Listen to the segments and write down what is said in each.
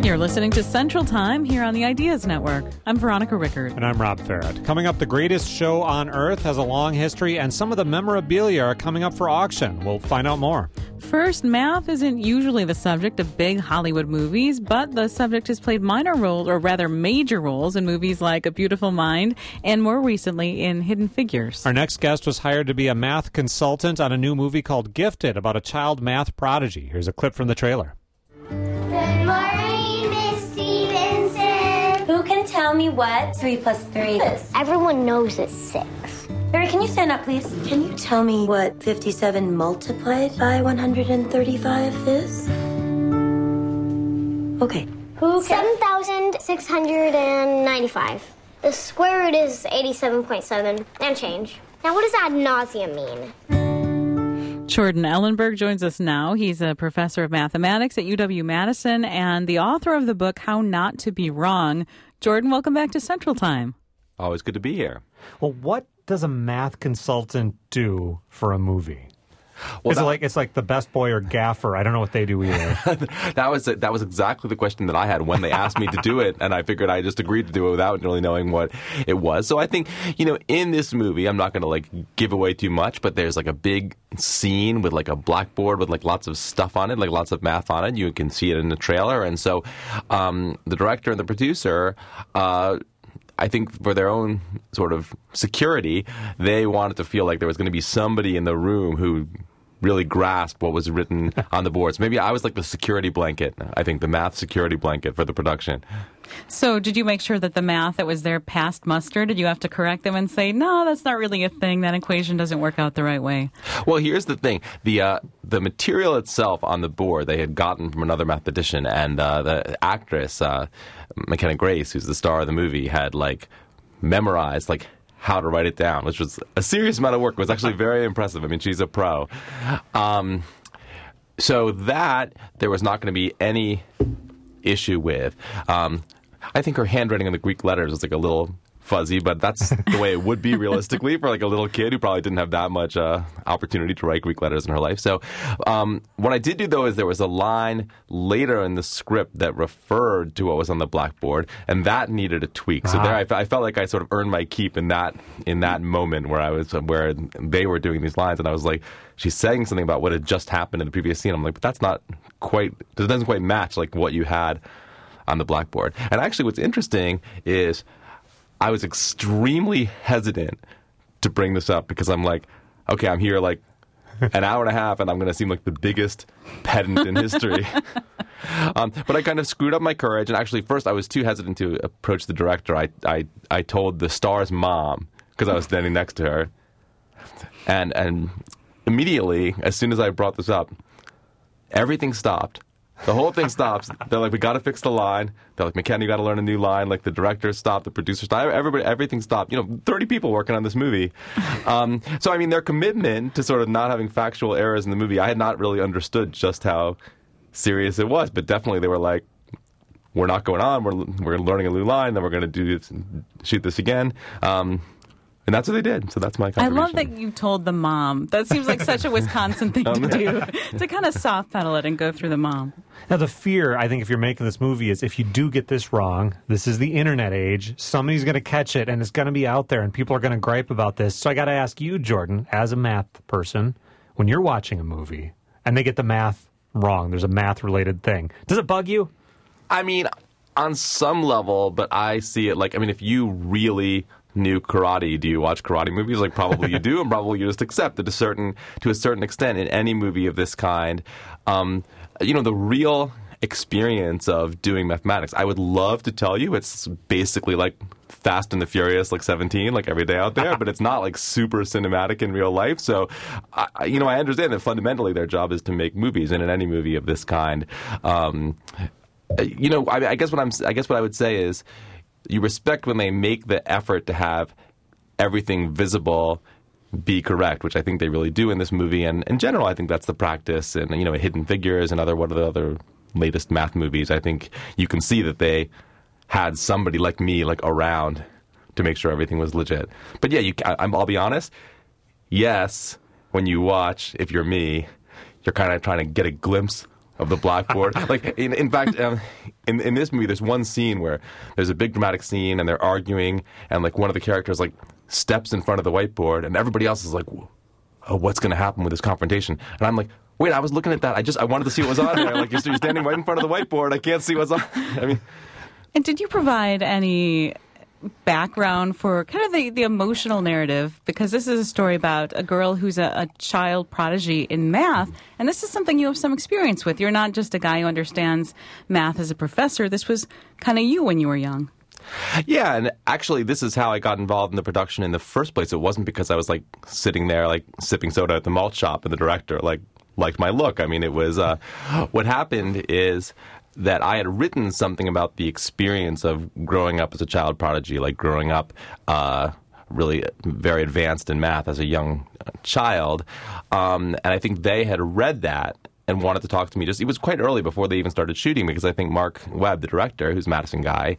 You're listening to Central Time here on the Ideas Network. I'm Veronica Rickard. And I'm Rob Farrett. Coming up, the greatest show on earth has a long history, and some of the memorabilia are coming up for auction. We'll find out more. First, math isn't usually the subject of big Hollywood movies, but the subject has played minor roles, or rather major roles, in movies like A Beautiful Mind and more recently in Hidden Figures. Our next guest was hired to be a math consultant on a new movie called Gifted about a child math prodigy. Here's a clip from the trailer. Good morning, Miss Stevenson. Who can tell me what 3 plus 3 is? Everyone knows it's 6. Barry, can you stand up, please? Can you tell me what 57 multiplied by 135 is? Okay. Who 7,695. The square root is 87.7 and change. Now, what does ad nauseum mean? Jordan Ellenberg joins us now. He's a professor of mathematics at UW-Madison and the author of the book, How Not to Be Wrong. Jordan, welcome back to Central Time. Always good to be here. Well, what does a math consultant do for a movie? Well, it's like the best boy or gaffer. I don't know what they do either. that was exactly the question that I had when they asked me to do it, and I figured I just agreed to do it without really knowing what it was. So I think, in this movie, I'm not going to give away too much, but there's a big scene with a blackboard with lots of stuff on it, lots of math on it. You can see it in the trailer, and so the director and the producer. I think for their own sort of security, they wanted to feel like there was going to be somebody in the room who really grasped what was written on the boards. Maybe I was like the security blanket, I think, the math security blanket for the production. So did you make sure that the math that was there passed muster? Did you have to correct them and say, no, that's not really a thing, that equation doesn't work out the right way? Well, here's the thing. The material itself on the board they had gotten from another mathematician, and the actress, McKenna Grace, who's the star of the movie, had memorized how to write it down, which was a serious amount of work. It was actually very impressive. I mean, she's a pro. So that there was not going to be any issue with. I think her handwriting in the Greek letters was a little fuzzy, but that's the way it would be realistically for a little kid who probably didn't have that much opportunity to write Greek letters in her life. So what I did do, though, is there was a line later in the script that referred to what was on the blackboard, and that needed a tweak. So there, I felt like I sort of earned my keep in that moment where they were doing these lines, and I was like, she's saying something about what had just happened in the previous scene. I'm like, but that's not quite, it doesn't quite match what you had on the blackboard. And actually what's interesting is I was extremely hesitant to bring this up because I'm like, okay, I'm here an hour and a half and I'm going to seem like the biggest pedant in history. But I kind of screwed up my courage. And actually, first I was too hesitant to approach the director. I told the star's mom because I was standing next to her. And immediately, as soon as I brought this up, everything stopped. The whole thing stops. They're like, we got to fix the line. They're like, McKenna, you got to learn a new line. The director stopped, the producer stopped, everything stopped. 30 people working on this movie. So, I mean, their commitment to sort of not having factual errors in the movie, I had not really understood just how serious it was. But definitely they were like, we're not going on. We're learning a new line. Then we're going to shoot this again. And that's what they did. So that's my contribution. I love that you told the mom. That seems like such a Wisconsin thing to do, to kind of soft pedal it and go through the mom. Now, the fear, I think, if you're making this movie is if you do get this wrong, this is the internet age, somebody's going to catch it, and it's going to be out there, and people are going to gripe about this. So I got to ask you, Jordan, as a math person, when you're watching a movie and they get the math wrong, there's a math-related thing, does it bug you? I mean, on some level, but I see it if you really knew karate, do you watch karate movies? Probably you do, and probably you just accept that to a certain extent in any movie of this kind, the real experience of doing mathematics, I would love to tell you it's basically Fast and the Furious, 17, every day out there, but it's not super cinematic in real life. So, I understand that fundamentally their job is to make movies, and in any movie of this kind, I guess what I would say is, you respect when they make the effort to have everything visible be correct, which I think they really do in this movie. And in general, I think that's the practice. And, Hidden Figures and what are the other latest math movies, I think you can see that they had somebody like me around to make sure everything was legit. But yeah, I'll be honest. Yes, when you watch, if you're me, you're kind of trying to get a glimpse of the blackboard. Like, in fact, in this movie, there's one scene where there's a big dramatic scene, and they're arguing, and like one of the characters like steps in front of the whiteboard, and everybody else is like, "Oh, what's going to happen with this confrontation?" And I'm like, "Wait, I was looking at that. I wanted to see what was on there. Like, you're standing right in front of the whiteboard. I can't see what's on." I mean, And did you provide any background for kind of the emotional narrative? Because this is a story about a girl who's a child prodigy in math, and this is something you have some experience with. You're not just a guy who understands math as a professor. This was kind of you when you were young. yeah, and actually, this is how I got involved in the production in the first place. It wasn't because I was like sitting there like sipping soda at the malt shop and the director liked my look. I mean, it was what happened is that I had written something about the experience of growing up as a child prodigy, like growing up really very advanced in math as a young child. And I think they had read that and wanted to talk to me. It was quite early before they even started shooting, because I think Mark Webb, the director, who's a Madison guy,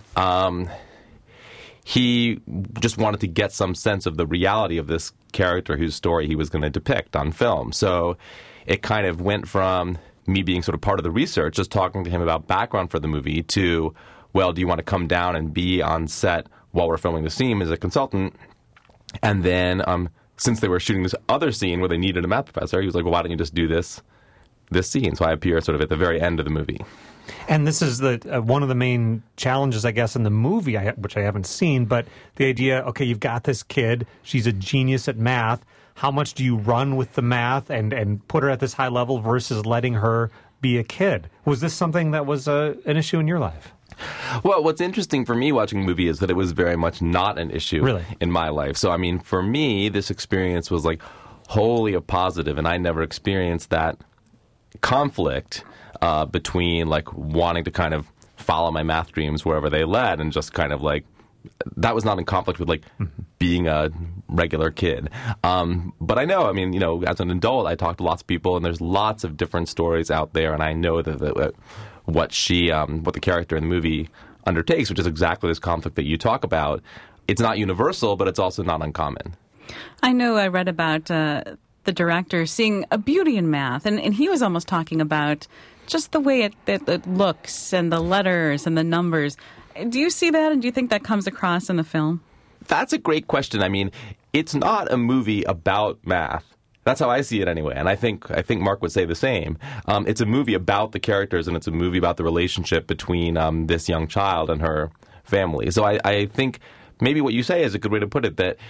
he just wanted to get some sense of the reality of this character whose story he was going to depict on film. So it kind of went from me being sort of part of the research, just talking to him about background for the movie, to, well, do you want to come down and be on set while we're filming the scene as a consultant? And then since they were shooting this other scene where they needed a math professor, he was like, well, why don't you just do this scene? So I appear sort of at the very end of the movie. And this is one of the main challenges, I guess, in the movie, which I haven't seen, but the idea, okay, you've got this kid, she's a genius at math. How much do you run with the math and put her at this high level versus letting her be a kid? Was this something that was an issue in your life? Well, what's interesting for me watching the movie is that it was very much not an issue in my life. So, I mean, for me, this experience was like wholly a positive, and I never experienced that conflict between like wanting to kind of follow my math dreams wherever they led, and just kind of like that was not in conflict with like being a regular kid. But I know, I mean, you know, as an adult, I talk to lots of people, and there's lots of different stories out there, and I know that what the character in the movie undertakes, which is exactly this conflict that you talk about, it's not universal, but it's also not uncommon. I know I read about the director seeing a beauty in math, and he was almost talking about just the way it looks and the letters and the numbers. Do you see that, and do you think that comes across in the film? That's a great question. I mean, it's not a movie about math. That's how I see it anyway, and I think Mark would say the same. It's a movie about the characters, and it's a movie about the relationship between this young child and her family. So I think maybe what you say is a good way to put it, that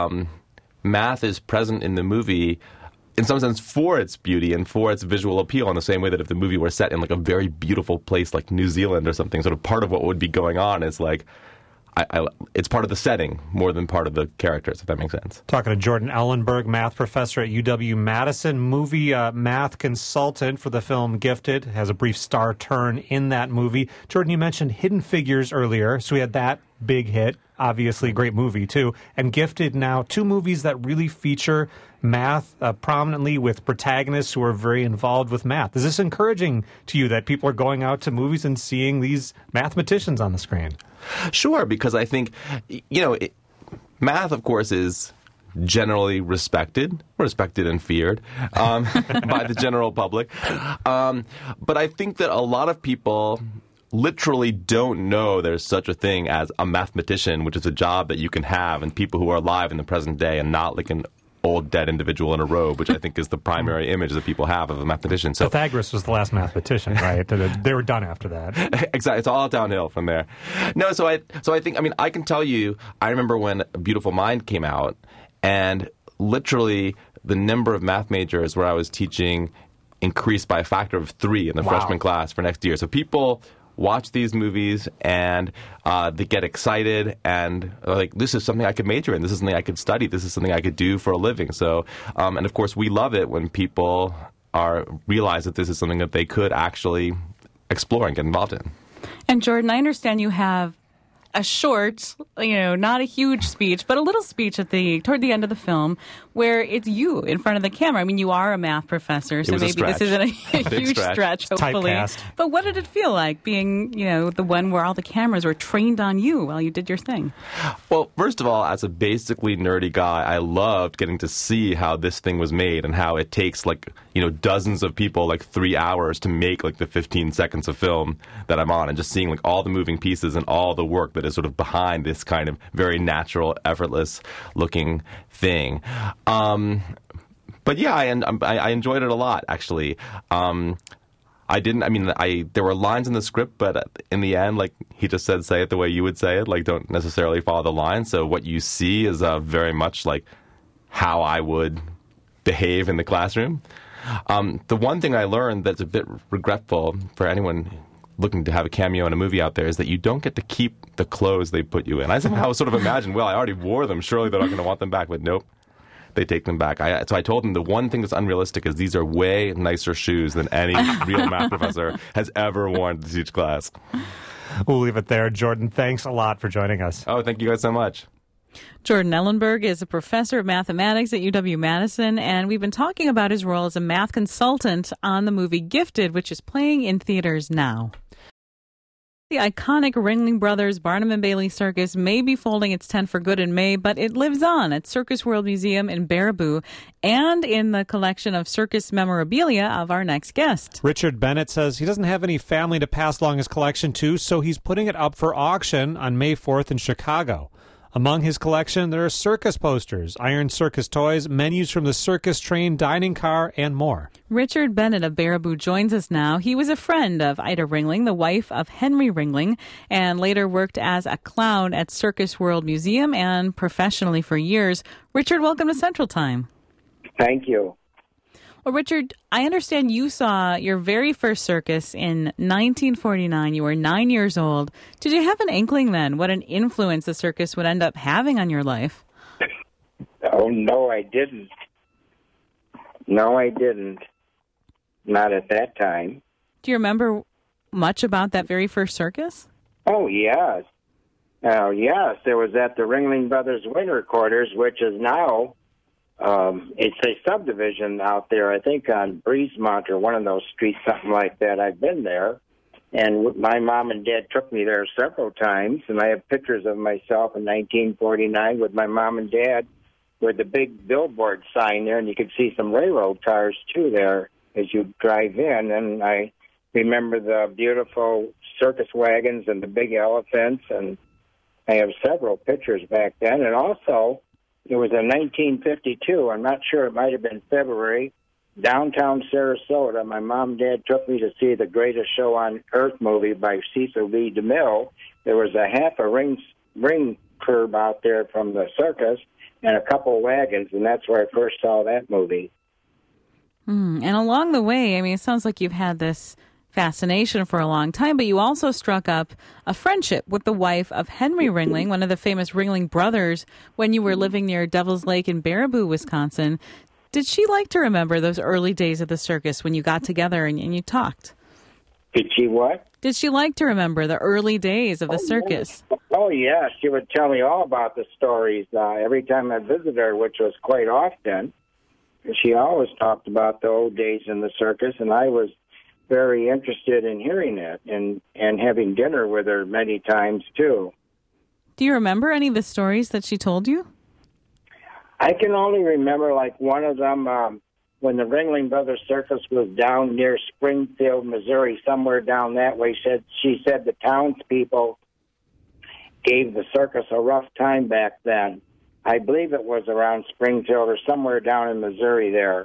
math is present in the movie in some sense for its beauty and for its visual appeal, in the same way that if the movie were set in like a very beautiful place like New Zealand or something, sort of part of what would be going on is like, it's part of the setting more than part of the characters, if that makes sense. Talking to Jordan Ellenberg, math professor at UW-Madison, movie math consultant for the film Gifted, has a brief star turn in that movie. Jordan, you mentioned Hidden Figures earlier, so we had that big hit, obviously a great movie too, and Gifted now, two movies that really feature math prominently with protagonists who are very involved with math. Is this encouraging to you that people are going out to movies and seeing these mathematicians on the screen? Sure, because I think, you know, math, of course, is generally respected and feared by the general public. But I think that a lot of people literally don't know there's such a thing as a mathematician, which is a job that you can have, and people who are alive in the present day, and not like an old dead individual in a robe, which I think is the primary image that people have of a mathematician. So Pythagoras was the last mathematician, right? They were done after that. Exactly. It's all downhill from there. No, so I think, I mean, I can tell you, I remember when A Beautiful Mind came out, and literally the number of math majors where I was teaching increased by a factor of 3 in the freshman class for next year. So people watch these movies and they get excited and like, this is something I could major in. This is something I could study. This is something I could do for a living. So, and of course, we love it when people realize that this is something that they could actually explore and get involved in. And Jordan, I understand you have a short, not a huge speech, but a little speech toward the end of the film where it's you in front of the camera. I mean, you are a math professor, so maybe this isn't a huge stretch, hopefully. Typecast. But what did it feel like being, the one where all the cameras were trained on you while you did your thing? Well, first of all, as a basically nerdy guy, I loved getting to see how this thing was made and how it takes dozens of people 3 hours to make the 15 seconds of film that I'm on, and just seeing all the moving pieces and all the work that is sort of behind this kind of very natural, effortless looking thing. But yeah, I enjoyed it a lot, actually. There were lines in the script, but in the end, he just said, say it the way you would say it, don't necessarily follow the line. So what you see is very much how I would behave in the classroom. The one thing I learned that's a bit regretful for anyone looking to have a cameo in a movie out there is that you don't get to keep the clothes they put you in. I somehow sort of imagined, well, I already wore them. Surely they're not going to want them back. But nope, they take them back. So I told them the one thing that's unrealistic is these are way nicer shoes than any real math professor has ever worn to teach class. We'll leave it there. Jordan, thanks a lot for joining us. Oh, thank you guys so much. Jordan Ellenberg is a professor of mathematics at UW-Madison, and we've been talking about his role as a math consultant on the movie Gifted, which is playing in theaters now. The iconic Ringling Brothers Barnum and Bailey Circus may be folding its tent for good in May, but it lives on at Circus World Museum in Baraboo and in the collection of circus memorabilia of our next guest. Richard Bennett says he doesn't have any family to pass along his collection to, so he's putting it up for auction on May 4th in Chicago. Among his collection, there are circus posters, iron circus toys, menus from the circus train, dining car, and more. Richard Bennett of Baraboo joins us now. He was a friend of Ida Ringling, the wife of Henry Ringling, and later worked as a clown at Circus World Museum and professionally for years. Richard, welcome to Central Time. Thank you. Well, Richard, I understand you saw your very first circus in 1949. You were 9 years old. Did you have an inkling then what an influence the circus would end up having on your life? Oh, no, I didn't. No, I didn't. Not at that time. Do you remember much about that very first circus? Oh, yes. Oh, yes. It was at the Ringling Brothers Winter Quarters, which is now... it's a subdivision out there, I think on Breezemont or one of those streets, something like that. I've been there, and my mom and dad took me there several times, and I have pictures of myself in 1949 with my mom and dad with the big billboard sign there, and you could see some railroad cars, too, there as you drive in, and I remember the beautiful circus wagons and the big elephants, and I have several pictures back then, and also... It was in 1952. I'm not sure. It might have been February. Downtown Sarasota, my mom and dad took me to see The Greatest Show on Earth movie by Cecil B. DeMille. There was a half a ring curb out there from the circus and a couple wagons, and that's where I first saw that movie. And along the way, I mean, it sounds like you've had this fascination for a long time, but you also struck up a friendship with the wife of Henry Ringling, one of the famous Ringling brothers, when you were living near Devil's Lake in Baraboo, Wisconsin. Did she like to remember those early days of the circus when you got together and you talked? Did she what? Did she like to remember the early days of the circus? Oh, yeah. She would tell me all about the stories every time I visited her, which was quite often. She always talked about the old days in the circus, and I was very interested in hearing it and having dinner with her many times, too. Do you remember any of the stories that she told you? I can only remember, one of them, when the Ringling Brothers Circus was down near Springfield, Missouri, somewhere down that way. She said the townspeople gave the circus a rough time back then. I believe it was around Springfield or somewhere down in Missouri there.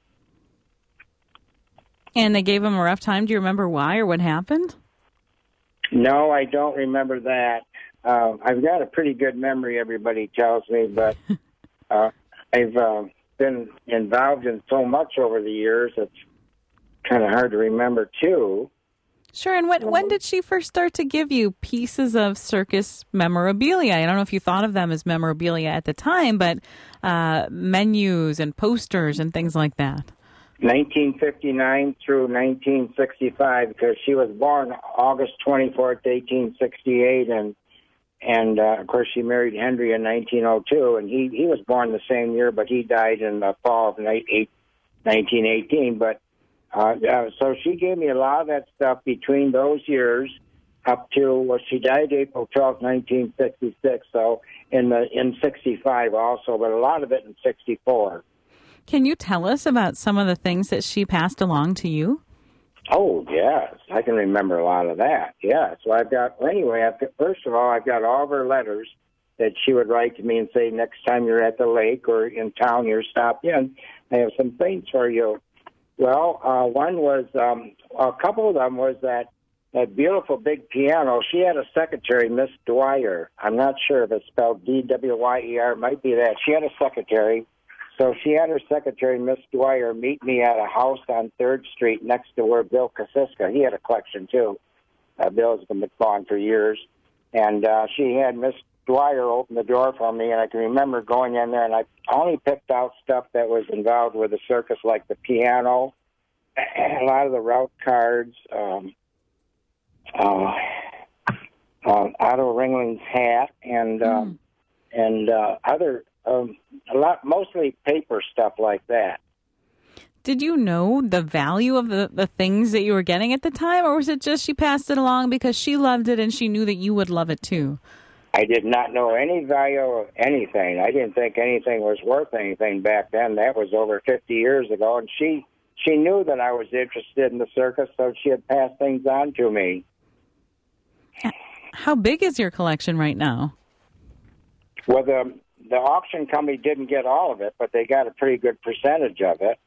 And they gave him a rough time. Do you remember why or what happened? No, I don't remember that. I've got a pretty good memory, everybody tells me, but I've been involved in so much over the years, it's kind of hard to remember, too. Sure, and when did she first start to give you pieces of circus memorabilia? I don't know if you thought of them as memorabilia at the time, but menus and posters and things like that. 1959 through 1965, because she was born August 24th, 1868, and And, of course, she married Henry in 1902, and he was born the same year, but he died in the fall of 1918. But so she gave me a lot of that stuff between those years up to, well, she died April 12, 1966, so in 65 also, but a lot of it in 64. Can you tell us about some of the things that she passed along to you? Oh, yes. I can remember a lot of that. Yeah. So first of all, I've got all of her letters that she would write to me and say, next time you're at the lake or in town, you're stop in. I have some things for you. Well, one was, a couple of them was that beautiful big piano. She had a secretary, Miss Dwyer. I'm not sure if it's spelled D-W-Y-E-R. It might be that. She had a secretary. So she had her secretary, Miss Dwyer, meet me at a house on 3rd Street next to where Bill Kosiska, he had a collection too. Bill's been gone for years. And she had Miss Dwyer open the door for me, and I can remember going in there, and I only picked out stuff that was involved with the circus, like the piano, a lot of the route cards, Otto Ringling's hat, and other... a lot, mostly paper stuff like that. Did you know the value of the things that you were getting at the time, or was it just she passed it along because she loved it and she knew that you would love it too? I did not know any value of anything. I didn't think anything was worth anything back then. That was over 50 years ago, and she knew that I was interested in the circus, so she had passed things on to me. How big is your collection right now? Well, the auction company didn't get all of it, but they got a pretty good percentage of it.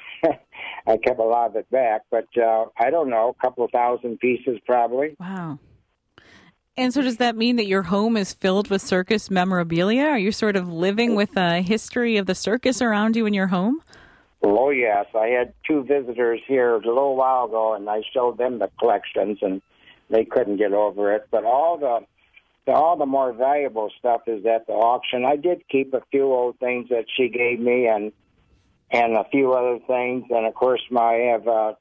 I kept a lot of it back, but I don't know, a couple of thousand pieces probably. Wow. And so does that mean that your home is filled with circus memorabilia? Are you sort of living with a history of the circus around you in your home? Oh, yes. I had two visitors here a little while ago, and I showed them the collections, and they couldn't get over it. But all the more valuable stuff is at the auction. I did keep a few old things that she gave me and a few other things. And, of course, I have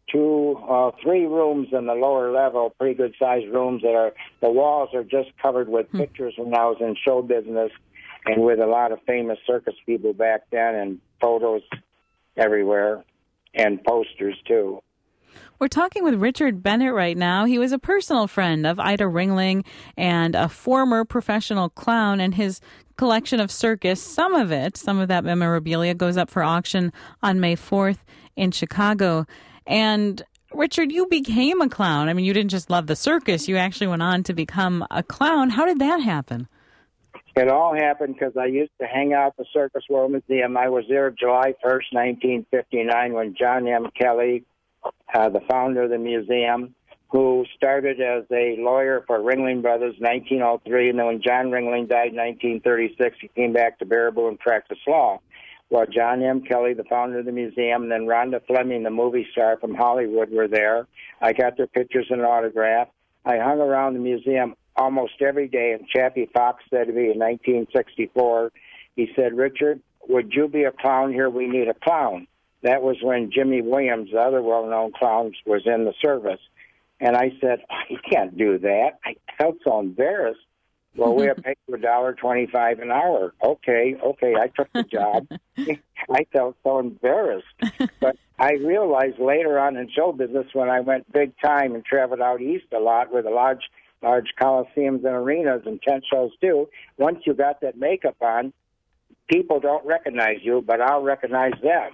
three rooms in the lower level, pretty good-sized rooms the walls are just covered with pictures when I was in show business and with a lot of famous circus people back then and photos everywhere and posters, too. We're talking with Richard Bennett right now. He was a personal friend of Ida Ringling and a former professional clown, and his collection of circus, some of that memorabilia goes up for auction on May 4th in Chicago. And Richard, you became a clown. I mean, you didn't just love the circus. You actually went on to become a clown. How did that happen? It all happened because I used to hang out at the Circus World Museum. I was there July 1st, 1959, when John M. Kelly, the founder of the museum, who started as a lawyer for Ringling Brothers in 1903, and then when John Ringling died in 1936, he came back to Baraboo and practiced law. Well, John M. Kelly, the founder of the museum, and then Rhonda Fleming, the movie star from Hollywood, were there. I got their pictures and autograph. I hung around the museum almost every day, and Chappie Fox said to me in 1964, he said, "Richard, would you be a clown here? We need a clown." That was when Jimmy Williams, the other well-known clown, was in the service. And I said, "You can't do that." I felt so embarrassed. Well, we have paid $1.25 an hour. Okay, I took the job. I felt so embarrassed. But I realized later on in show business, when I went big time and traveled out east a lot with a large coliseums and arenas and tent shows too, once you got that makeup on, people don't recognize you, but I'll recognize them.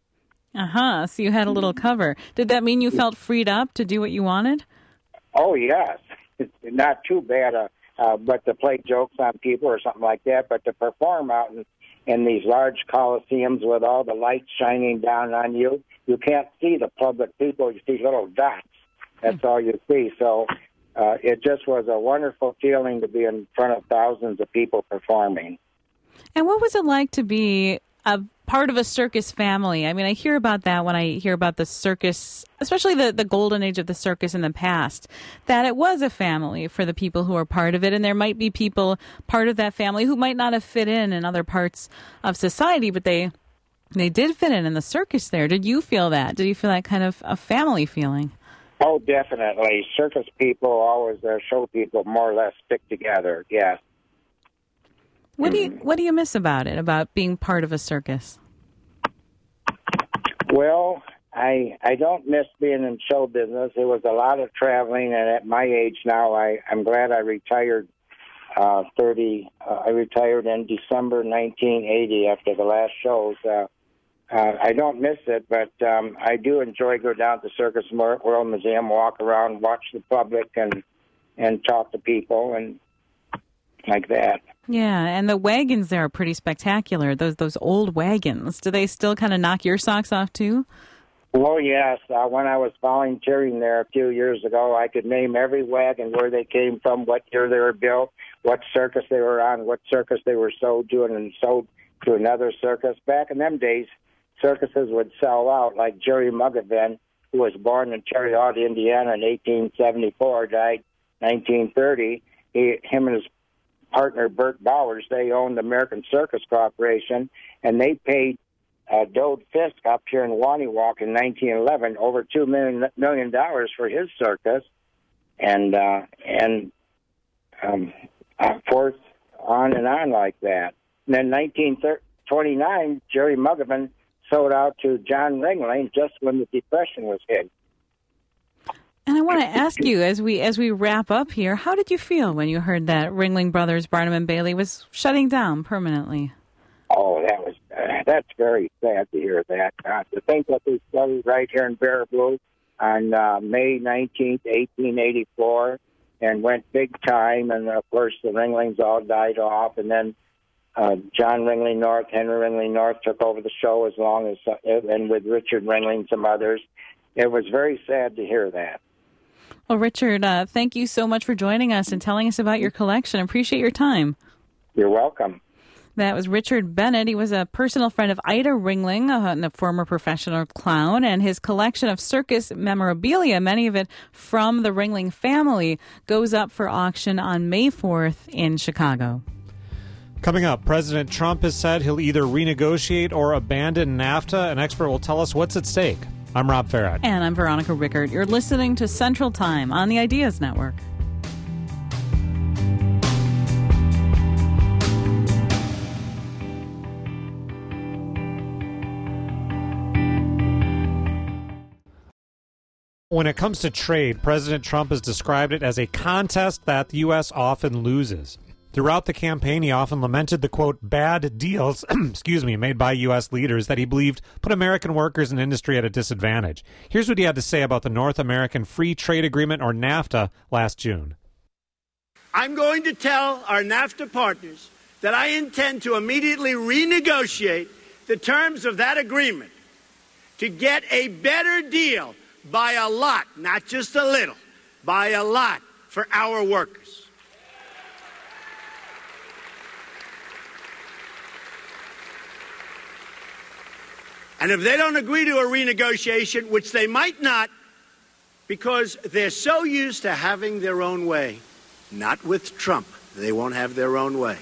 So you had a little cover. Did that mean you felt freed up to do what you wanted? Oh, yes. It's not too bad, but to play jokes on people or something like that, but to perform out in these large coliseums with all the lights shining down on you, you can't see the public people. You see little dots. That's all you see. So it just was a wonderful feeling to be in front of thousands of people performing. And what was it like to be a part of a circus family? I mean, I hear about that when I hear about the circus, especially the golden age of the circus in the past, that it was a family for the people who are part of it. And there might be people part of that family who might not have fit in other parts of society, but they did fit in the circus there. Did you feel that? Did you feel that kind of a family feeling? Oh, definitely. Circus people always, show people more or less stick together, yes. What do you miss about it, about being part of a circus? Well, I don't miss being in show business. It was a lot of traveling, and at my age now, I'm glad I retired. I retired in December 1980 after the last shows. I don't miss it, but I do enjoy go down to Circus World Museum, walk around, watch the public, and talk to people and like that. Yeah, and the wagons there are pretty spectacular. Those old wagons. Do they still kind of knock your socks off too? Oh, yes. When I was volunteering there a few years ago, I could name every wagon, where they came from, what year they were built, what circus they were on, what circus they were sold to, and sold to another circus. Back in them days, circuses would sell out, like Jerry Muggavan, who was born in Cherry Hall, Indiana in 1874, died 1930. Him and his partner, Bert Bowers, they owned the American Circus Corporation, and they paid Dode Fisk up here in Waniwalk in 1911 over $2 million for his circus, and forth on and on like that. And then 1929, Jerry Muggavan sold out to John Ringling just when the Depression was hit. And I want to ask you, as we wrap up here, how did you feel when you heard that Ringling Brothers Barnum and Bailey was shutting down permanently? Oh, that's very sad to hear that. To think that they started right here in Baraboo on May 19th, 1884, and went big time, and of course the Ringlings all died off, and then John Ringling North, Henry Ringling North took over the show and with Richard Ringling and some others. It was very sad to hear that. Well, Richard, thank you so much for joining us and telling us about your collection. Appreciate your time. You're welcome. That was Richard Bennett. He was a personal friend of Ida Ringling, a former professional clown, and his collection of circus memorabilia, many of it from the Ringling family, goes up for auction on May 4th in Chicago. Coming up, President Trump has said he'll either renegotiate or abandon NAFTA. An expert will tell us what's at stake. I'm Rob Farad. And I'm Veronica Rickert. You're listening to Central Time on the Ideas Network. When it comes to trade, President Trump has described it as a contest that the U.S. often loses. Throughout the campaign, he often lamented the, quote, bad deals, made by U.S. leaders that he believed put American workers and industry at a disadvantage. Here's what he had to say about the North American Free Trade Agreement, or NAFTA, last June. I'm going to tell our NAFTA partners that I intend to immediately renegotiate the terms of that agreement to get a better deal by a lot, not just a little, by a lot for our workers. And if they don't agree to a renegotiation, which they might not, because they're so used to having their own way, not with Trump, they won't have their own way,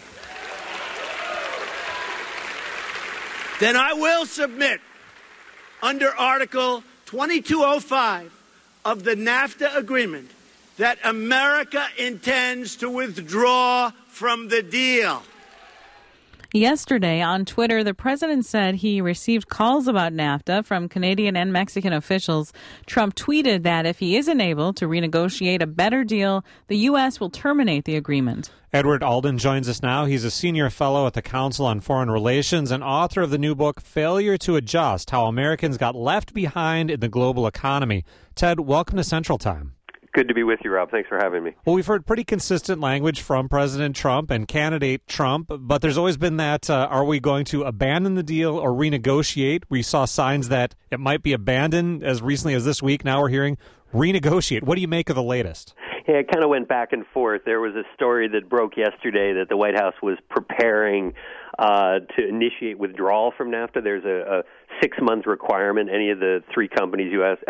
then I will submit under Article 2205 of the NAFTA agreement that America intends to withdraw from the deal. Yesterday on Twitter, the president said he received calls about NAFTA from Canadian and Mexican officials. Trump tweeted that if he isn't able to renegotiate a better deal, the U.S. will terminate the agreement. Edward Alden joins us now. He's a senior fellow at the Council on Foreign Relations and author of the new book, Failure to Adjust, How Americans Got Left Behind in the Global Economy. Ted, welcome to Central Time. Good to be with you, Rob. Thanks for having me. Well, we've heard pretty consistent language from President Trump and candidate Trump, but there's always been that, are we going to abandon the deal or renegotiate? We saw signs that it might be abandoned as recently as this week. Now we're hearing renegotiate. What do you make of the latest? Yeah, it kind of went back and forth. There was a story that broke yesterday that the White House was preparing to initiate withdrawal from NAFTA. There's a 6-month requirement. Any of the three countries,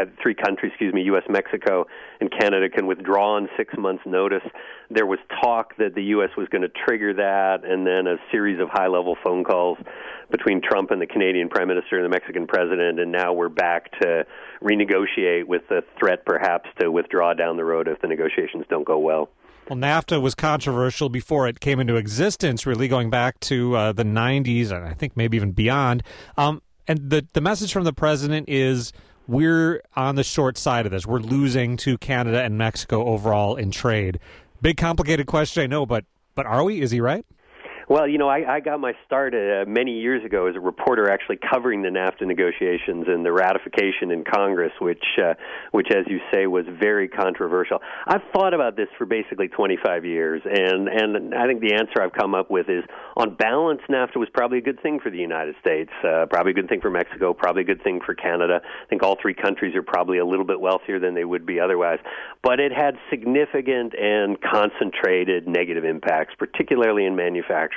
U.S., Mexico, and Canada, can withdraw on 6 months' notice. There was talk that the U.S. was going to trigger that, and then a series of high-level phone calls between Trump and the Canadian Prime Minister and the Mexican President, and now we're back to renegotiate with the threat perhaps to withdraw down the road if the negotiations don't go well. Well, NAFTA was controversial before it came into existence, really going back to the 90s, and I think maybe even beyond. And the message from the president is we're on the short side of this. We're losing to Canada and Mexico overall in trade. Big, complicated question, I know, but are we? Is he right? Well, I got my start many years ago as a reporter actually covering the NAFTA negotiations and the ratification in Congress, which, as you say, was very controversial. I've thought about this for basically 25 years, and I think the answer I've come up with is, on balance, NAFTA was probably a good thing for the United States, probably a good thing for Mexico, probably a good thing for Canada. I think all three countries are probably a little bit wealthier than they would be otherwise. But it had significant and concentrated negative impacts, particularly in manufacturing.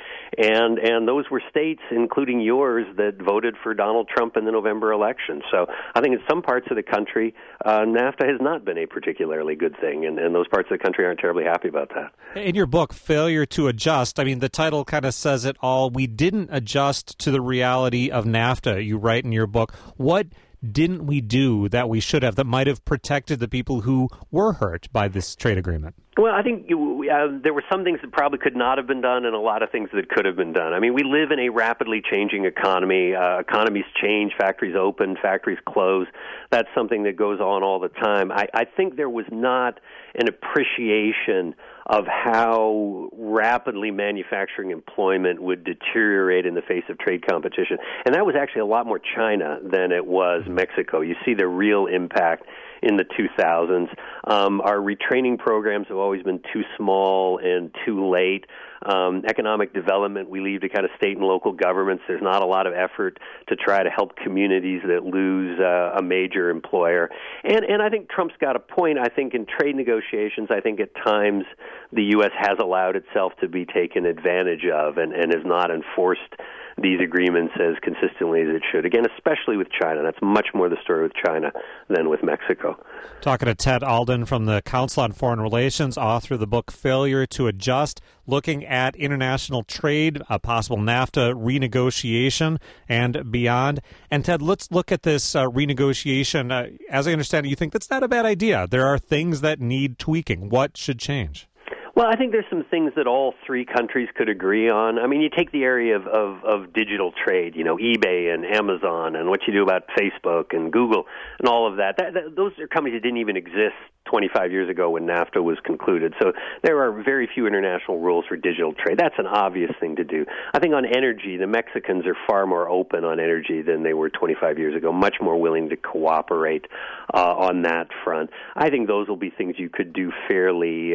And those were states, including yours, that voted for Donald Trump in the November election. So I think in some parts of the country, NAFTA has not been a particularly good thing, and those parts of the country aren't terribly happy about that. In your book, Failure to Adjust, I mean, the title kind of says it all. We didn't adjust to the reality of NAFTA, you write in your book. What didn't we do that we should have, that might have protected the people who were hurt by this trade agreement? Well, I think there were some things that probably could not have been done and a lot of things that could have been done. I mean, we live in a rapidly changing economy. Economies change, factories open, factories close. That's something that goes on all the time. I think there was not an appreciation of how rapidly manufacturing employment would deteriorate in the face of trade competition. And that was actually a lot more China than it was Mexico. You see the real impact in the 2000s. Our retraining programs have always been too small and too late. Economic development we leave to kind of state and local governments. There's not a lot of effort to try to help communities that lose a major employer. And I think Trump's got a point. I think in trade negotiations, I think at times the U.S. has allowed itself to be taken advantage of and has not enforced these agreements as consistently as it should. Again, especially with China. That's much more the story with China than with Mexico. Talking to Ted Alden from the Council on Foreign Relations, author of the book Failure to Adjust, looking at international trade, a possible NAFTA renegotiation, and beyond. And Ted, let's look at this renegotiation. As I understand it, you think that's not a bad idea. There are things that need tweaking. What should change? Well, I think there's some things that all three countries could agree on. I mean, you take the area of digital trade, eBay and Amazon, and what you do about Facebook and Google and all of that. Those are companies that didn't even exist 25 years ago when NAFTA was concluded. So there are very few international rules for digital trade. That's an obvious thing to do. I think on energy, the Mexicans are far more open on energy than they were 25 years ago, much more willing to cooperate on that front. I think those will be things you could do fairly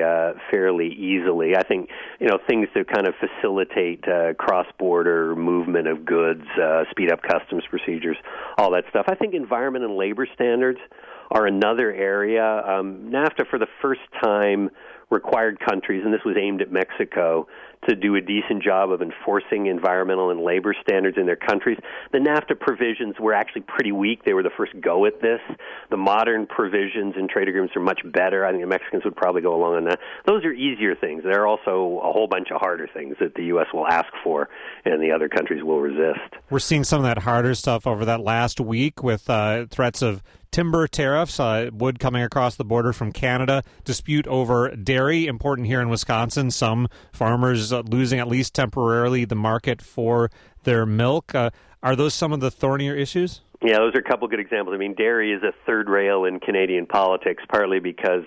easily. I think, things to kind of facilitate cross-border movement of goods, speed up customs procedures, all that stuff. I think environment and labor standards are another area. NAFTA, for the first time, required countries, and this was aimed at Mexico, to do a decent job of enforcing environmental and labor standards in their countries. The NAFTA provisions were actually pretty weak. They were the first go at this. The modern provisions in trade agreements are much better. I think the Mexicans would probably go along on that. Those are easier things. There are also a whole bunch of harder things that the U.S. will ask for and the other countries will resist. We're seeing some of that harder stuff over that last week with threats of timber tariffs, wood coming across the border from Canada, dispute over dairy, important here in Wisconsin, some farmers losing at least temporarily the market for their milk. Are those some of the thornier issues? Yeah, those are a couple of good examples. I mean, dairy is a third rail in Canadian politics, partly because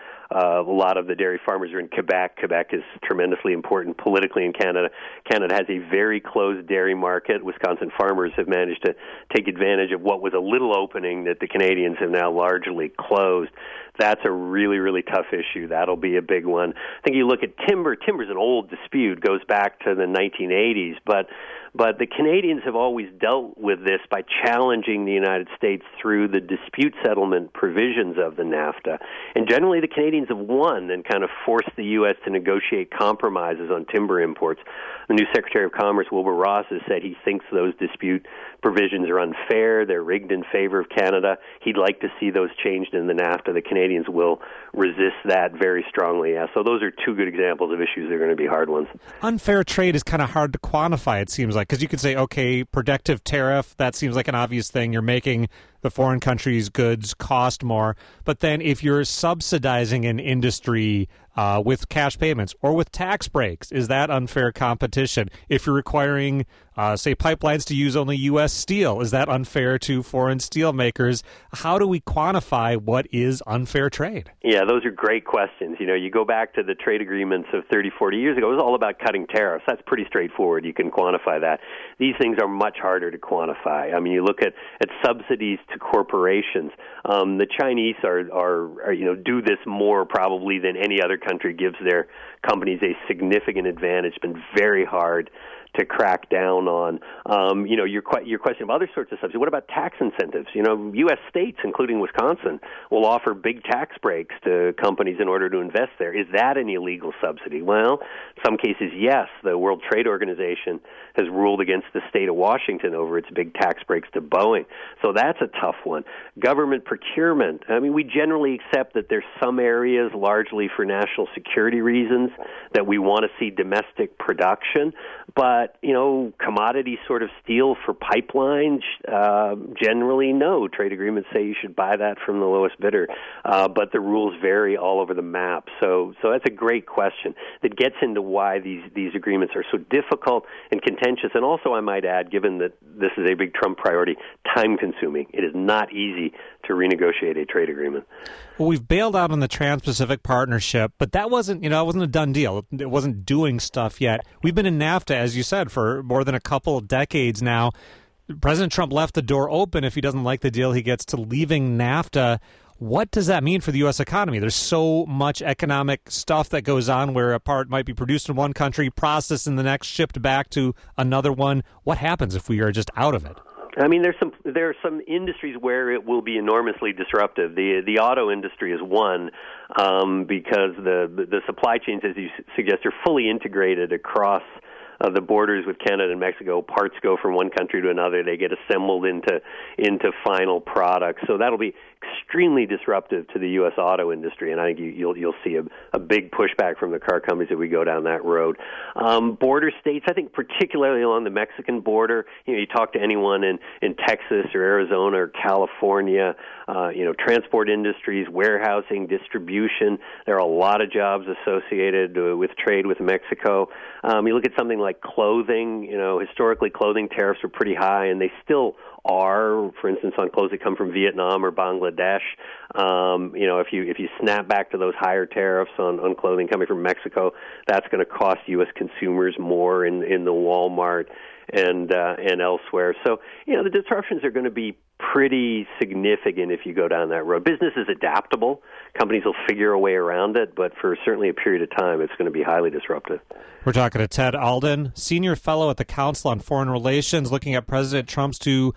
a lot of the dairy farmers are in Quebec. Quebec is tremendously important politically in Canada. Canada has a very closed dairy market. Wisconsin farmers have managed to take advantage of what was a little opening that the Canadians have now largely closed. That's a really, really tough issue. That'll be a big one. I think you look at timber. Timber's an old dispute, goes back to the 1980s, but the Canadians have always dealt with this by challenging the United States through the dispute settlement provisions of the NAFTA. And generally the Canadians have won and kind of forced the U.S. to negotiate compromises on timber imports. The new Secretary of Commerce, Wilbur Ross, has said he thinks those dispute provisions are unfair. They're rigged in favor of Canada. He'd like to see those changed in the NAFTA. The Canadians will resist that very strongly. Yeah. So those are two good examples of issues that are going to be hard ones. Unfair trade is kind of hard to quantify, it seems like, because you could say, okay, protective tariff, that seems like an obvious thing. You're making the foreign country's goods cost more. But then if you're subsidizing an industry with cash payments or with tax breaks, is that unfair competition? If you're requiring, say, pipelines to use only U.S. steel, is that unfair to foreign steel makers? How do we quantify what is unfair trade? Yeah, those are great questions. You know, you go back to the trade agreements of 30, 40 years ago, it was all about cutting tariffs. That's pretty straightforward. You can quantify that. These things are much harder to quantify. I mean, you look at subsidies to corporations. The Chinese are do this more probably than any other country, gives their companies a significant advantage. It's been very hard to crack down on. Your question of other sorts of subsidies. What about tax incentives? You know, U.S. states, including Wisconsin, will offer big tax breaks to companies in order to invest there. Is that an illegal subsidy? Well, in some cases, yes. The World Trade Organization has ruled against the state of Washington over its big tax breaks to Boeing. So that's a tough one. Government procurement. I mean, we generally accept that there's some areas, largely for national security reasons, that we want to see domestic production. But, you know, commodity sort of steel for pipelines, generally no. Trade agreements say you should buy that from the lowest bidder. But the rules vary all over the map. So that's a great question that gets into why these agreements are so difficult and contentious. And also, I might add, given that this is a big Trump priority, time-consuming. It is not easy to renegotiate a trade agreement. Well, we've bailed out on the Trans-Pacific Partnership, but that wasn't a done deal. It wasn't doing stuff yet. We've been in NAFTA, as you said, for more than a couple of decades now. President Trump left the door open. If he doesn't like the deal, he gets to leaving NAFTA. What does that mean for the U.S. economy? There's so much economic stuff that goes on where a part might be produced in one country, processed in the next, shipped back to another one. What happens if we are just out of it? I mean, there are some industries where it will be enormously disruptive. The auto industry is one because the supply chains, as you suggest, are fully integrated across the borders with Canada and Mexico. Parts go from one country to another. They get assembled into final products. So that'll be extremely disruptive to the U.S. auto industry, and I think you'll see a big pushback from the car companies if we go down that road. Border states, I think particularly along the Mexican border, you talk to anyone in Texas or Arizona or California, transport industries, warehousing, distribution. There are a lot of jobs associated with trade with Mexico. You look at something like clothing. Historically clothing tariffs were pretty high, and they still are, for instance, on clothes that come from Vietnam or Bangladesh. If you snap back to those higher tariffs on clothing coming from Mexico, that's going to cost U.S. consumers more in the Walmart and elsewhere. So, the disruptions are going to be pretty significant if you go down that road. Business is adaptable. Companies will figure a way around it, but for certainly a period of time, it's going to be highly disruptive. We're talking to Ted Alden, Senior Fellow at the Council on Foreign Relations, looking at President Trump's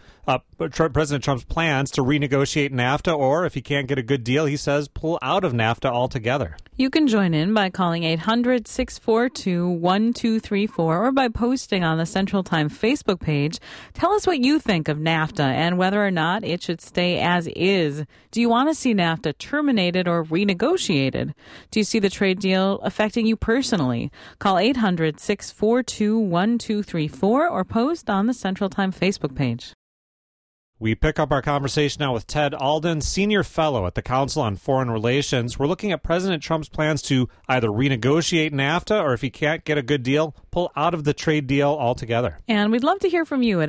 plans to renegotiate NAFTA, or if he can't get a good deal, he says pull out of NAFTA altogether. You can join in by calling 800-642-1234 or by posting on the Central Time Facebook page. Tell us what you think of NAFTA and whether or not it should stay as is. Do you want to see NAFTA terminated or renegotiated? Do you see the trade deal affecting you personally? Call 800-642-1234 or post on the Central Time Facebook page. We pick up our conversation now with Ted Alden, Senior Fellow at the Council on Foreign Relations. We're looking at President Trump's plans to either renegotiate NAFTA or, if he can't get a good deal, pull out of the trade deal altogether. And we'd love to hear from you at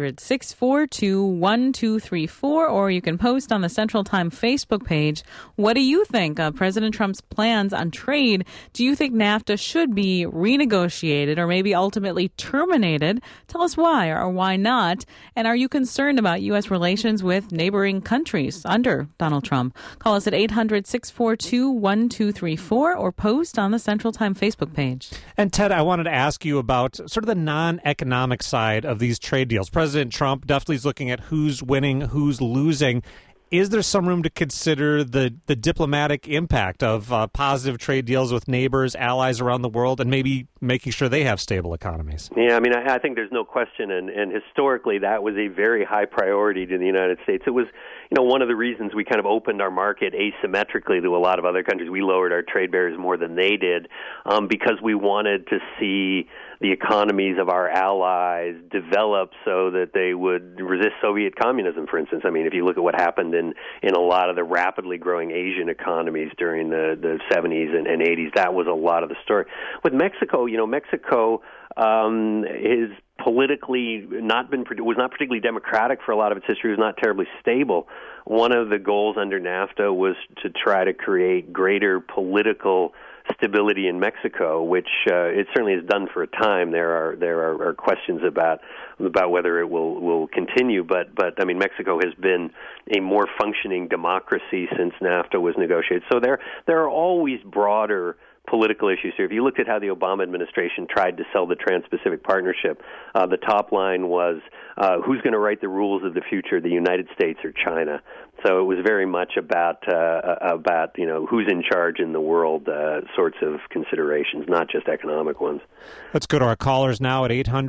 800-642-1234, or you can post on the Central Time Facebook page. What do you think of President Trump's plans on trade? Do you think NAFTA should be renegotiated or maybe ultimately terminated? Tell us why or why not. And are you concerned about U.S. U.S. relations with neighboring countries under Donald Trump. Call us at 800-642-1234 or post on the Central Time Facebook page. And Ted, I wanted to ask you about sort of the non-economic side of these trade deals. President Trump definitely is looking at who's winning, who's losing. Is there some room to consider the diplomatic impact of positive trade deals with neighbors, allies around the world, and maybe making sure they have stable economies? Yeah, I mean, I think there's no question, and historically that was a very high priority to the United States. It was, one of the reasons we kind of opened our market asymmetrically to a lot of other countries. We lowered our trade barriers more than they did because we wanted to see the economies of our allies develop so that they would resist Soviet communism, for instance. I mean, if you look at what happened in a lot of the rapidly growing Asian economies during the 70s and 80s, that was a lot of the story. With Mexico, Mexico is politically was not particularly democratic for a lot of its history. It was not terribly stable. One of the goals under NAFTA was to try to create greater political stability in Mexico, which it certainly has done for a time. There are questions about whether it will continue, but I mean, Mexico has been a more functioning democracy since NAFTA was negotiated. So there are always broader political issues here. If you looked at how the Obama administration tried to sell the Trans-Pacific Partnership, the top line was who's going to write the rules of the future, the United States or China? So it was very much about who's in charge in the world sorts of considerations, not just economic ones. Let's go to our callers now at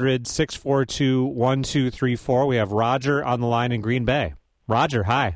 800-642-1234. We have Roger on the line in Green Bay. Roger, hi.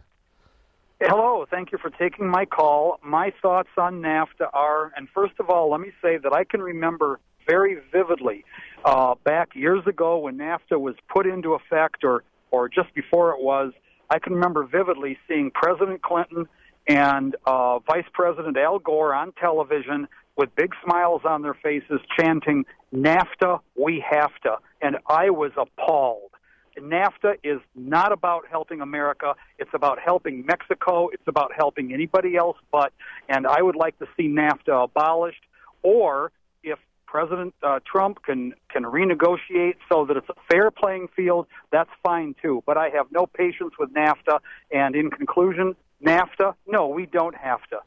Hello, thank you for taking my call. My thoughts on NAFTA are, and first of all, let me say that I can remember very vividly back years ago when NAFTA was put into effect or just before it was, I can remember vividly seeing President Clinton and Vice President Al Gore on television with big smiles on their faces chanting, "NAFTA, we have to," and I was appalled. NAFTA is not about helping America. It's about helping Mexico. It's about helping anybody else but. And I would like to see NAFTA abolished. Or if President Trump can renegotiate so that it's a fair playing field, that's fine too. But I have no patience with NAFTA. And in conclusion, NAFTA, no, we don't have to.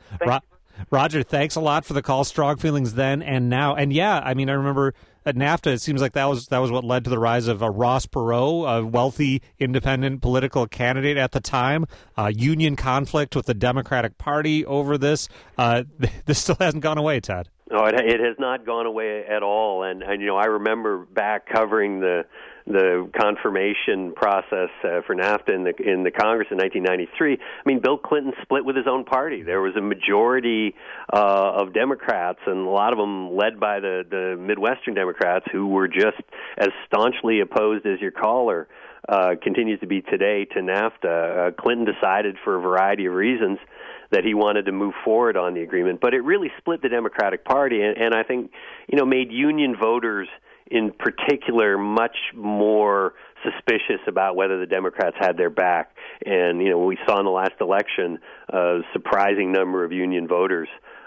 Roger, thanks a lot for the call. Strong feelings then and now. And yeah, I mean, I remember at NAFTA, it seems like that was what led to the rise of Ross Perot, a wealthy, independent political candidate at the time. Union conflict with the Democratic Party over this. This still hasn't gone away, Ted. No, it has not gone away at all. And I remember back covering the confirmation process for NAFTA in the Congress in 1993. I mean, Bill Clinton split with his own party. There was a majority of Democrats, and a lot of them led by the Midwestern Democrats, who were just as staunchly opposed as your caller continues to be today to NAFTA. Clinton decided for a variety of reasons that he wanted to move forward on the agreement, but it really split the Democratic Party, and I think made union voters in particular much more suspicious about whether the Democrats had their back. And we saw in the last election a surprising number of union voters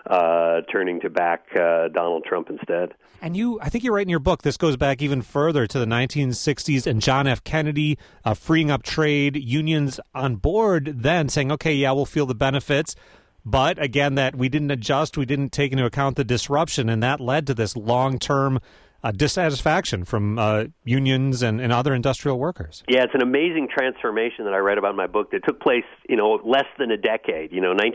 turning to back Donald Trump instead. And I think you're right in your book. This goes back even further to the 1960s and John F. Kennedy freeing up trade, unions on board then saying, okay, yeah, we'll feel the benefits. But again, that we didn't adjust, we didn't take into account the disruption, and that led to this long-term dissatisfaction from unions and other industrial workers. Yeah, it's an amazing transformation that I read about in my book that took place, less than a decade.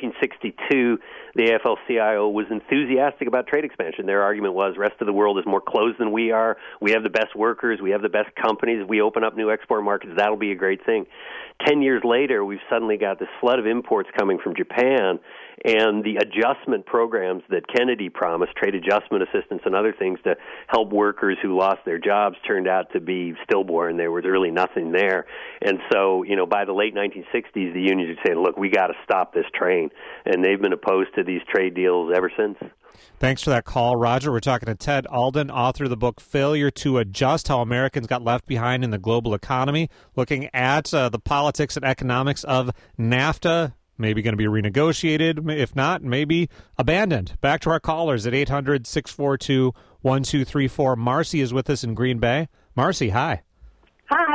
1962, the AFL-CIO was enthusiastic about trade expansion. Their argument was, the rest of the world is more closed than we are. We have the best workers. We have the best companies. We open up new export markets. That'll be a great thing. 10 years later, we've suddenly got this flood of imports coming from Japan, and the adjustment programs that Kennedy promised, trade adjustment assistance and other things to help workers who lost their jobs, turned out to be stillborn. There was really nothing there. And so, by the late 1960s, the unions would say, look, we got to stop this train. And they've been opposed to these trade deals ever since. Thanks for that call, Roger. We're talking to Ted Alden, author of the book Failure to Adjust, How Americans Got Left Behind in the Global Economy, looking at the politics and economics of NAFTA, maybe going to be renegotiated, if not, maybe abandoned. Back to our callers at 800-642-1234. Marcy is with us in Green Bay. Marcy, hi. Hi.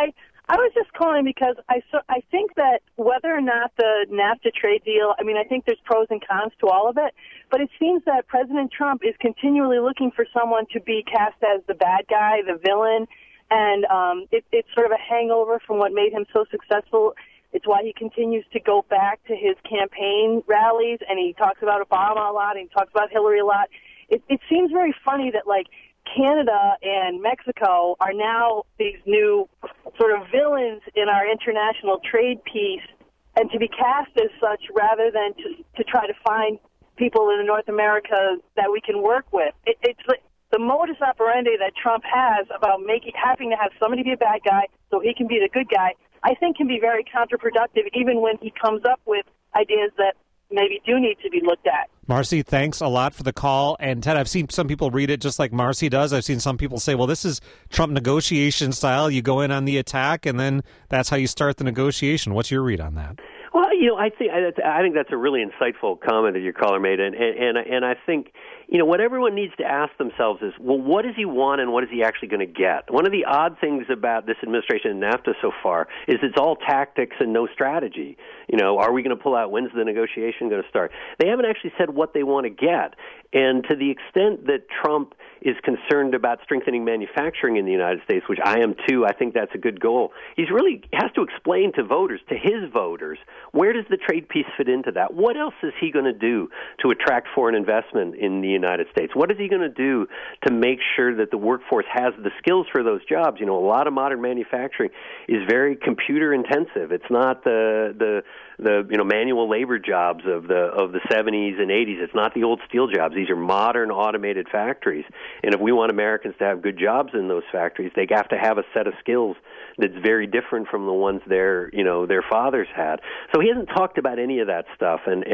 I was just calling because I think that whether or not the NAFTA trade deal, I mean, I think there's pros and cons to all of it, but it seems that President Trump is continually looking for someone to be cast as the bad guy, the villain, and it's sort of a hangover from what made him so successful. It's why he continues to go back to his campaign rallies, and he talks about Obama a lot, and he talks about Hillary a lot. It seems very funny that, like, Canada and Mexico are now these new sort of villains in our international trade piece, and to be cast as such rather than to try to find people in North America that we can work with. It's like the modus operandi that Trump has about having to have somebody be a bad guy so he can be the good guy, I think can be very counterproductive even when he comes up with ideas that maybe do need to be looked at. Marcy, thanks a lot for the call. And Ted, I've seen some people read it just like Marcy does. I've seen some people say, well, this is Trump negotiation style. You go in on the attack, and then that's how you start the negotiation. What's your read on that? Well, I think that's a really insightful comment that your caller made, and I think what everyone needs to ask themselves is, well, what does he want and what is he actually going to get? One of the odd things about this administration and NAFTA so far is it's all tactics and no strategy. Are we going to pull out? When's the negotiation going to start? They haven't actually said what they want to get, and to the extent that Trump is concerned about strengthening manufacturing in the United States, which I am too, I think that's a good goal. He really has to explain to voters, to his voters, where does the trade piece fit into that? What else is he going to do to attract foreign investment in the United States? What is he going to do to make sure that the workforce has the skills for those jobs? A lot of modern manufacturing is very computer intensive. It's not the manual labor jobs of the 70s and 80s. It's not the old steel jobs. These are modern automated factories. And if we want Americans to have good jobs in those factories, they have to have a set of skills that's very different from the ones their fathers had. So he hasn't talked about any of that stuff, and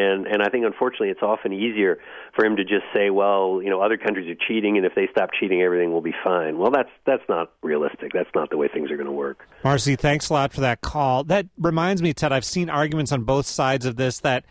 I think unfortunately it's often easier for him to just say, well, other countries are cheating, and if they stop cheating, everything will be fine. Well, that's not realistic. That's not the way things are going to work. Marcy, thanks a lot for that call. That reminds me, Ted, I've seen arguments on both sides of this that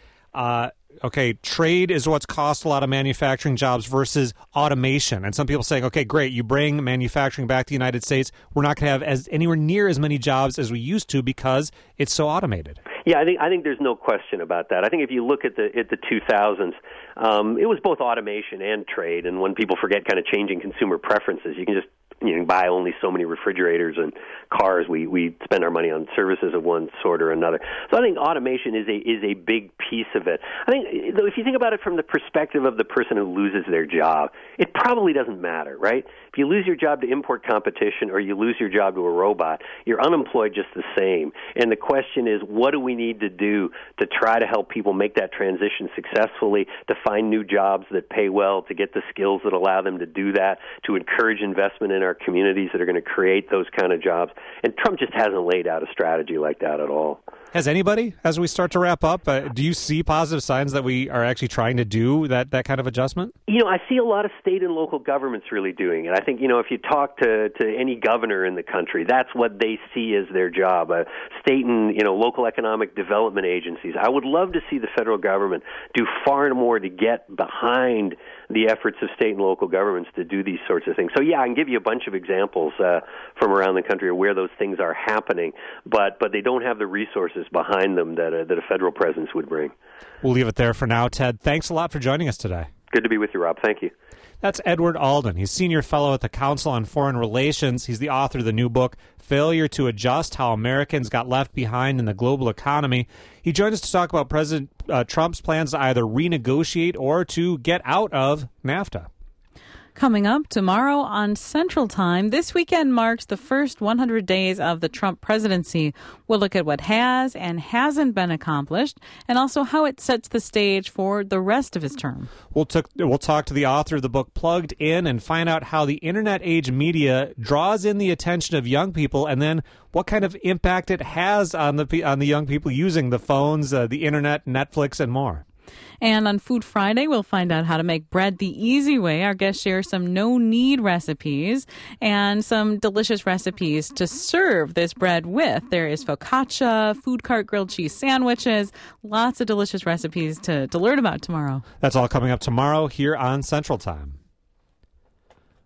trade is what's cost a lot of manufacturing jobs versus automation. And some people saying, okay, great, you bring manufacturing back to the United States. We're not going to have anywhere near as many jobs as we used to because it's so automated. Yeah, I think there's no question about that. I think if you look at the 2000s, it was both automation and trade. And when people forget kind of changing consumer preferences, you can just buy only so many refrigerators and cars. We spend our money on services of one sort or another. So I think automation is a big piece of it. I think if you think about it from the perspective of the person who loses their job, it probably doesn't matter, right? If you lose your job to import competition or you lose your job to a robot, you're unemployed just the same. And the question is, what do we need to do to try to help people make that transition successfully, to find new jobs that pay well, to get the skills that allow them to do that, to encourage investment in our communities that are going to create those kind of jobs? And Trump just hasn't laid out a strategy like that at all. Has anybody, as we start to wrap up, do you see positive signs that we are actually trying to do that kind of adjustment? I see a lot of state and local governments really doing it. I think, if you talk to any governor in the country, that's what they see as their job. State and, local economic development agencies. I would love to see the federal government do far more to get behind the efforts of state and local governments to do these sorts of things. So, yeah, I can give you a bunch of examples from around the country of where those things are happening, but they don't have the resources behind them that a federal presence would bring. We'll leave it there for now, Ted. Thanks a lot for joining us today. Good to be with you, Rob. Thank you. That's Edward Alden. He's Senior Fellow at the Council on Foreign Relations. He's the author of the new book, Failure to Adjust, How Americans Got Left Behind in the Global Economy. He joined us to talk about President Trump's plans to either renegotiate or to get out of NAFTA. Coming up tomorrow on Central Time, this weekend marks the first 100 days of the Trump presidency. We'll look at what has and hasn't been accomplished and also how it sets the stage for the rest of his term. We'll talk to the author of the book Plugged In and find out how the internet age media draws in the attention of young people and then what kind of impact it has on the young people using the phones, the internet, Netflix, and more. And on Food Friday, we'll find out how to make bread the easy way. Our guests share some no-knead recipes and some delicious recipes to serve this bread with. There is focaccia, food cart grilled cheese sandwiches, lots of delicious recipes to learn about tomorrow. That's all coming up tomorrow here on Central Time.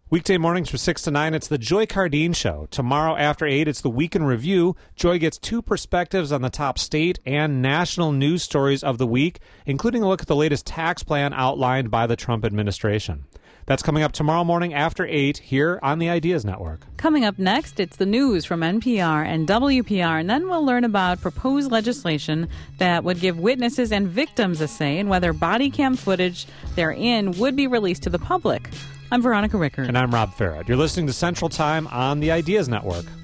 Weekday mornings from 6 to 9, it's the Joy Cardine Show. Tomorrow after 8, it's the Week in Review. Joy gets two perspectives on the top state and national news stories of the week, including a look at the latest tax plan outlined by the Trump administration. That's coming up tomorrow morning after 8 here on the Ideas Network. Coming up next, it's the news from NPR and WPR, and then we'll learn about proposed legislation that would give witnesses and victims a say in whether body cam footage they're in would be released to the public. I'm Veronica Rickert. And I'm Rob Farrett. You're listening to Central Time on the Ideas Network.